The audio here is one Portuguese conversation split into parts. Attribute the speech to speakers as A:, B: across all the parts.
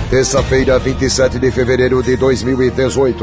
A: Terça-feira, 27 de fevereiro de 2018.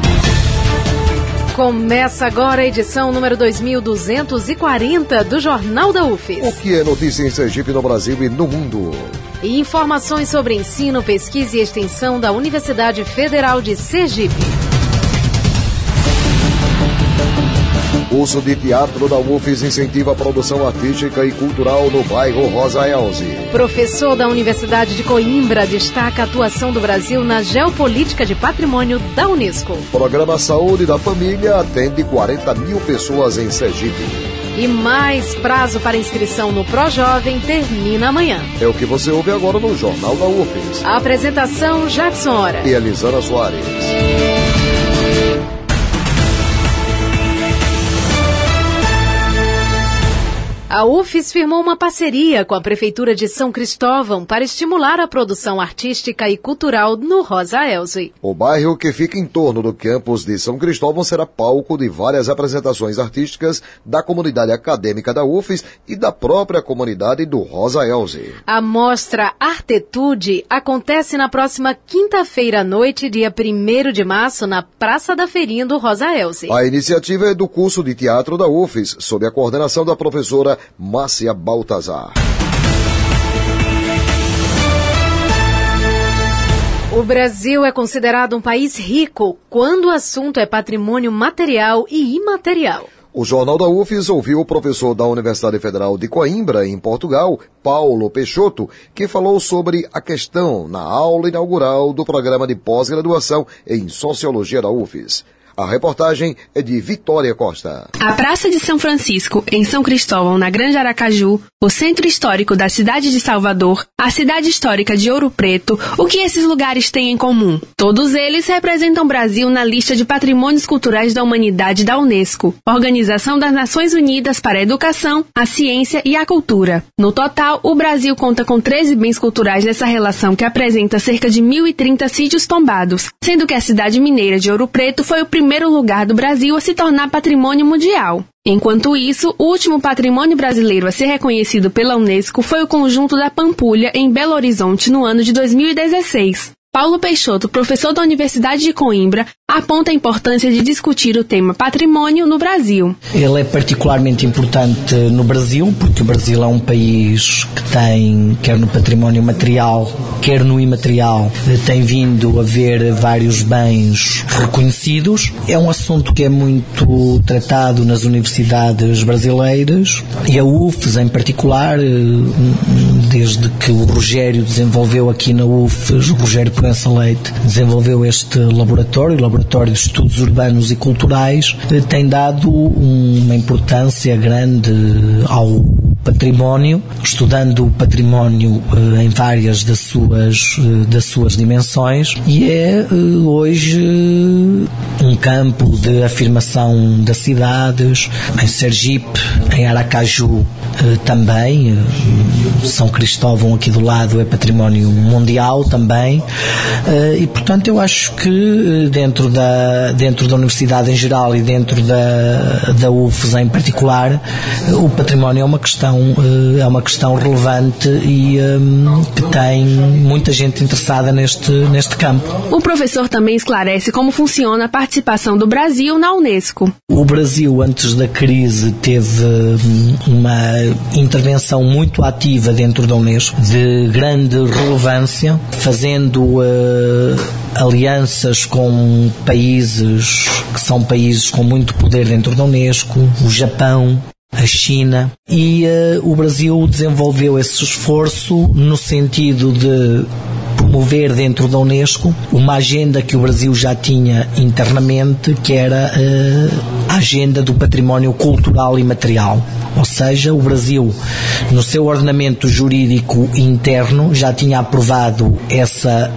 B: Começa agora a edição número 2240 do Jornal da UFES.
A: O que é notícia em Sergipe, no Brasil e no mundo?
B: E informações sobre ensino, pesquisa e extensão da Universidade Federal de Sergipe.
A: Curso de teatro da UFES incentiva a produção artística e cultural no bairro Rosa Elze.
B: Professor da Universidade de Coimbra destaca a atuação do Brasil na geopolítica de patrimônio da Unesco.
A: Programa Saúde da Família atende 40 mil pessoas em Sergipe.
B: E mais prazo para inscrição no ProJovem termina amanhã.
A: É o que você ouve agora no Jornal da UFES.
B: A apresentação Jackson Hora
A: e Elisana Soares.
B: A UFES firmou uma parceria com a Prefeitura de São Cristóvão para estimular a produção artística e cultural no Rosa Elze.
A: O bairro, que fica em torno do campus de São Cristóvão, será palco de várias apresentações artísticas da comunidade acadêmica da UFES e da própria comunidade do Rosa Elze.
B: A mostra Artetude acontece na próxima quinta-feira à noite, dia 1º de março, na Praça da Feirinha do Rosa Elze.
A: A iniciativa é do curso de teatro da UFES, sob a coordenação da professora Márcia Baltazar.
B: O Brasil é considerado um país rico quando o assunto é patrimônio material e imaterial.
A: O Jornal da UFES ouviu o professor da Universidade Federal de Coimbra, em Portugal, Paulo Peixoto, que falou sobre a questão na aula inaugural do programa de pós-graduação em Sociologia da UFES. A reportagem é de Vitória Costa.
C: A Praça de São Francisco, em São Cristóvão, na Grande Aracaju, o centro histórico da cidade de Salvador, a cidade histórica de Ouro Preto, o que esses lugares têm em comum? Todos eles representam o Brasil na lista de Patrimônios Culturais da Humanidade da Unesco, Organização das Nações Unidas para a Educação, a Ciência e a Cultura. No total, o Brasil conta com 13 bens culturais nessa relação, que apresenta cerca de 1.030 sítios tombados, sendo que a cidade mineira de Ouro Preto foi o primeiro lugar do Brasil a se tornar patrimônio mundial. Enquanto isso, o último patrimônio brasileiro a ser reconhecido pela Unesco foi o conjunto da Pampulha, em Belo Horizonte, no ano de 2016. Paulo Peixoto, professor da Universidade de Coimbra, aponta a importância de discutir o tema patrimônio no Brasil.
D: Ele é particularmente importante no Brasil, porque o Brasil é um país que tem, quer no património material, quer no imaterial, tem vindo a haver vários bens reconhecidos. É um assunto que é muito tratado nas universidades brasileiras e a UFES em particular, desde que o Rogério desenvolveu aqui na UFES, o Rogério Proença Leite desenvolveu este laboratório, o Laboratório de Estudos Urbanos e Culturais, tem dado uma importância grande ao património, estudando o património em várias das suas dimensões, e é hoje um campo de afirmação das cidades. Em Sergipe, em Aracaju também, São Cristóvão aqui do lado é património mundial também, e portanto eu acho que dentro da universidade em geral e dentro da UFES em particular, o património é uma questão relevante e que tem muita gente interessada neste campo.
C: O professor também esclarece como funciona a participação do Brasil na Unesco.
D: O Brasil, antes da crise, teve uma intervenção muito ativa dentro da Unesco, de grande relevância, fazendo alianças com países que são países com muito poder dentro da Unesco, o Japão, a China, e o Brasil desenvolveu esse esforço no sentido de promover dentro da Unesco uma agenda que o Brasil já tinha internamente, que era a agenda do património cultural e material. Ou seja, o Brasil, no seu ordenamento jurídico interno, já tinha aprovado essa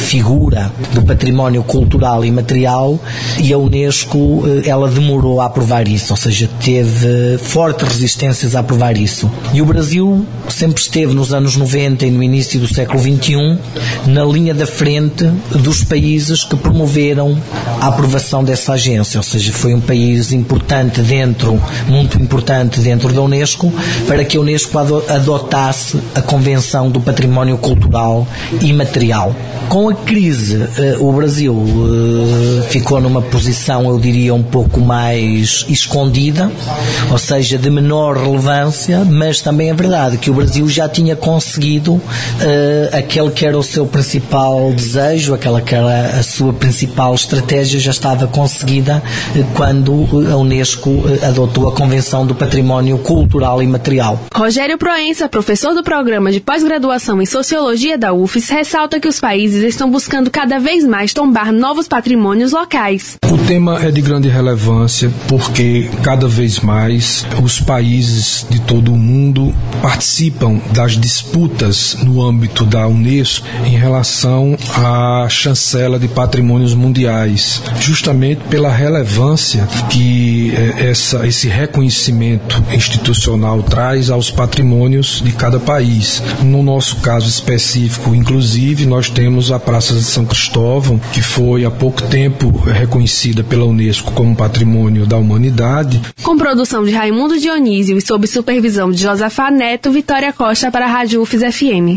D: figura do património cultural e material, e a Unesco ela demorou a aprovar isso, ou seja, teve fortes resistências a aprovar isso. E o Brasil sempre esteve nos anos 90 e no início do século XXI na linha da frente dos países que promoveram a aprovação dessa agência, ou seja, foi um país muito importante dentro da Unesco, para que a Unesco adotasse a Convenção do Património Cultural e Material. Com a crise, o Brasil ficou numa posição, eu diria, um pouco mais escondida, ou seja, de menor relevância, mas também é verdade que o Brasil já tinha conseguido aquele que era o seu principal desejo, aquela que era a sua principal estratégia, já estava conseguida quando a Unesco adotou a Convenção do Património Cultural e Material.
C: Rogério Proença, professor do programa de pós-graduação em Sociologia da UFES, ressalta que os países estão buscando cada vez mais tombar novos patrimônios locais.
E: O tema é de grande relevância porque cada vez mais os países de todo o mundo participam das disputas no âmbito da Unesco em relação à chancela de patrimônios mundiais, justamente pela relevância que esse reconhecimento institucional traz aos patrimônios de cada país. No nosso caso específico, inclusive, nós temos a Praça de São Cristóvão, que foi há pouco tempo reconhecida pela Unesco como Patrimônio da Humanidade.
C: Com produção de Raimundo Dionísio e sob supervisão de Josafá Neto, Vitória Costa para a Rádio UFES FM.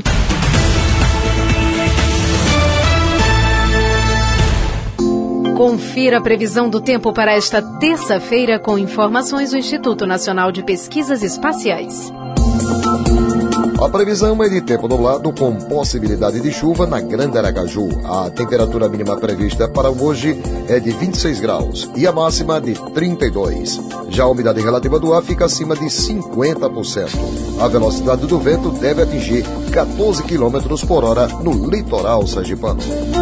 B: Confira a previsão do tempo para esta terça-feira com informações do Instituto Nacional de Pesquisas Espaciais.
A: A previsão é de tempo nublado com possibilidade de chuva na Grande Aracaju. A temperatura mínima prevista para hoje é de 26 graus e a máxima de 32. Já a umidade relativa do ar fica acima de 50%. A velocidade do vento deve atingir 14 km por hora no litoral sergipano.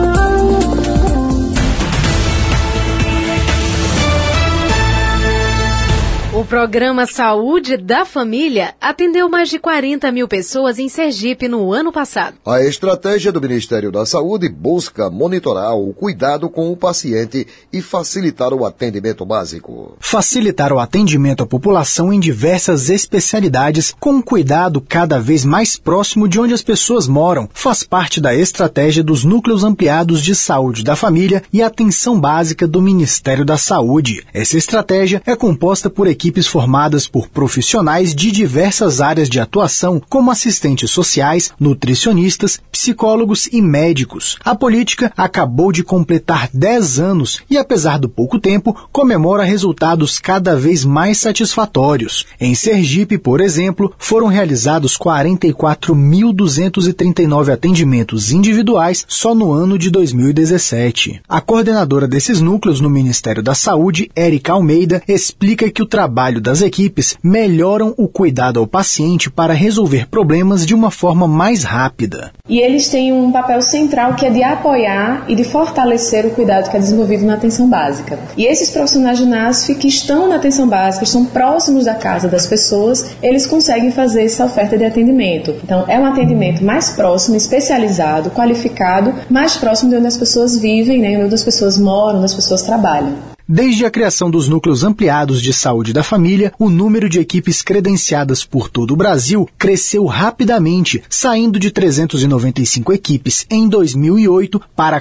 B: O programa Saúde da Família atendeu mais de 40 mil pessoas em Sergipe no ano passado.
A: A estratégia do Ministério da Saúde busca monitorar o cuidado com o paciente e facilitar o atendimento básico.
F: Facilitar o atendimento à população em diversas especialidades com um cuidado cada vez mais próximo de onde as pessoas moram faz parte da estratégia dos Núcleos Ampliados de Saúde da Família e Atenção Básica do Ministério da Saúde. Essa estratégia é composta por equipes formadas por profissionais de diversas áreas de atuação, como assistentes sociais, nutricionistas, psicólogos e médicos. A política acabou de completar 10 anos e, apesar do pouco tempo, comemora resultados cada vez mais satisfatórios. Em Sergipe, por exemplo, foram realizados 44.239 atendimentos individuais só no ano de 2017. A coordenadora desses núcleos no Ministério da Saúde, Érica Almeida, explica que o trabalho das equipes melhoram o cuidado ao paciente para resolver problemas de uma forma mais rápida.
G: E eles têm um papel central que é de apoiar e de fortalecer o cuidado que é desenvolvido na atenção básica. E esses profissionais de NASF que estão na atenção básica, estão próximos da casa das pessoas, eles conseguem fazer essa oferta de atendimento. Então, é um atendimento mais próximo, especializado, qualificado, mais próximo de onde as pessoas vivem, né, onde as pessoas moram, onde as pessoas trabalham.
F: Desde a criação dos Núcleos Ampliados de Saúde da Família, o número de equipes credenciadas por todo o Brasil cresceu rapidamente, saindo de 395 equipes em 2008 para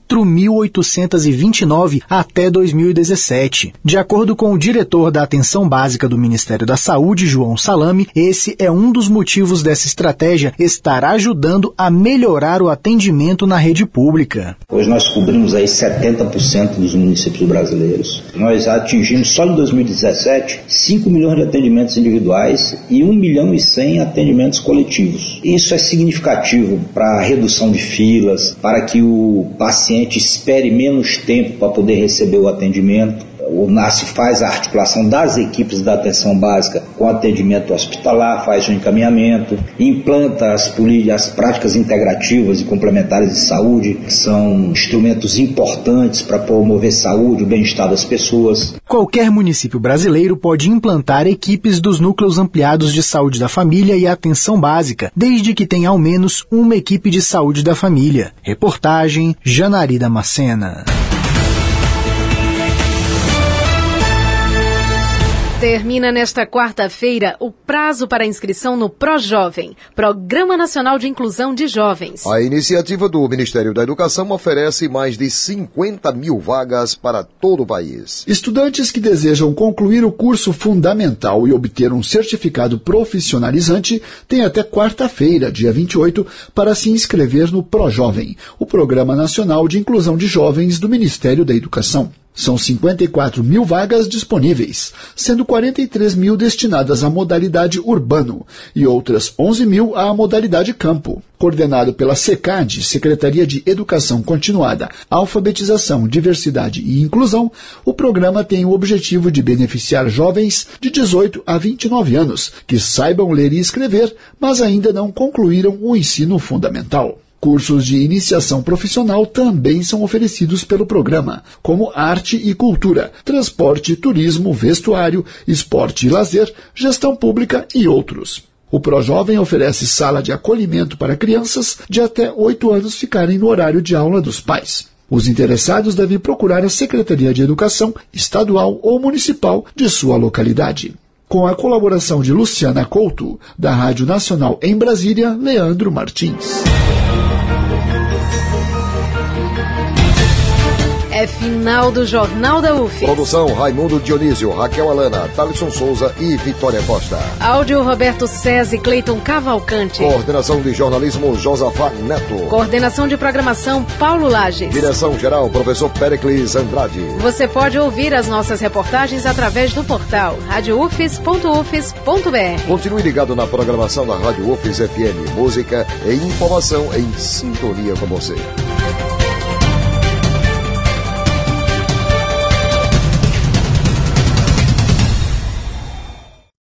F: 4.829 até 2017. De acordo com o diretor da Atenção Básica do Ministério da Saúde, João Salame, esse é um dos motivos dessa estratégia estar ajudando a melhorar o atendimento na rede pública.
H: Hoje nós cobrimos aí 70% dos municípios brasileiros. Nós atingimos só em 2017 5 milhões de atendimentos individuais e 1 milhão e 100 atendimentos coletivos. Isso é significativo para a redução de filas, para que o paciente espere menos tempo para poder receber o atendimento. O NASF faz a articulação das equipes da atenção básica com atendimento hospitalar, faz o encaminhamento, implanta as práticas integrativas e complementares de saúde, que são instrumentos importantes para promover saúde, o bem-estar das pessoas.
F: Qualquer município brasileiro pode implantar equipes dos núcleos ampliados de saúde da família e atenção básica, desde que tenha ao menos uma equipe de saúde da família. Reportagem Janari Damascena.
B: Termina nesta quarta-feira o prazo para inscrição no ProJovem, Programa Nacional de Inclusão de Jovens.
A: A iniciativa do Ministério da Educação oferece mais de 50 mil vagas para todo o país.
I: Estudantes que desejam concluir o curso fundamental e obter um certificado profissionalizante têm até quarta-feira, dia 28, para se inscrever no ProJovem, o Programa Nacional de Inclusão de Jovens do Ministério da Educação. São 54 mil vagas disponíveis, sendo 43 mil destinadas à modalidade urbano e outras 11 mil à modalidade campo. Coordenado pela SECAD, Secretaria de Educação Continuada, Alfabetização, Diversidade e Inclusão, o programa tem o objetivo de beneficiar jovens de 18 a 29 anos, que saibam ler e escrever, mas ainda não concluíram o ensino fundamental. Cursos de iniciação profissional também são oferecidos pelo programa, como arte e cultura, transporte, turismo, vestuário, esporte e lazer, gestão pública e outros. O ProJovem oferece sala de acolhimento para crianças de até 8 anos ficarem no horário de aula dos pais. Os interessados devem procurar a Secretaria de Educação, estadual ou municipal de sua localidade. Com a colaboração de Luciana Couto, da Rádio Nacional em Brasília, Leandro Martins.
B: É final do Jornal da UFES.
A: Produção Raimundo Dionísio, Raquel Alana, Thalisson Souza e Vitória Costa.
B: Áudio Roberto César e Cleiton Cavalcante.
A: Coordenação de jornalismo Josafá Neto.
B: Coordenação de programação Paulo Lages.
A: Direção geral Professor Pericles Andrade.
B: Você pode ouvir as nossas reportagens através do portal radioufes.ufes.br.
A: Continue ligado na programação da Rádio UFES FM. Música e informação em sintonia com você.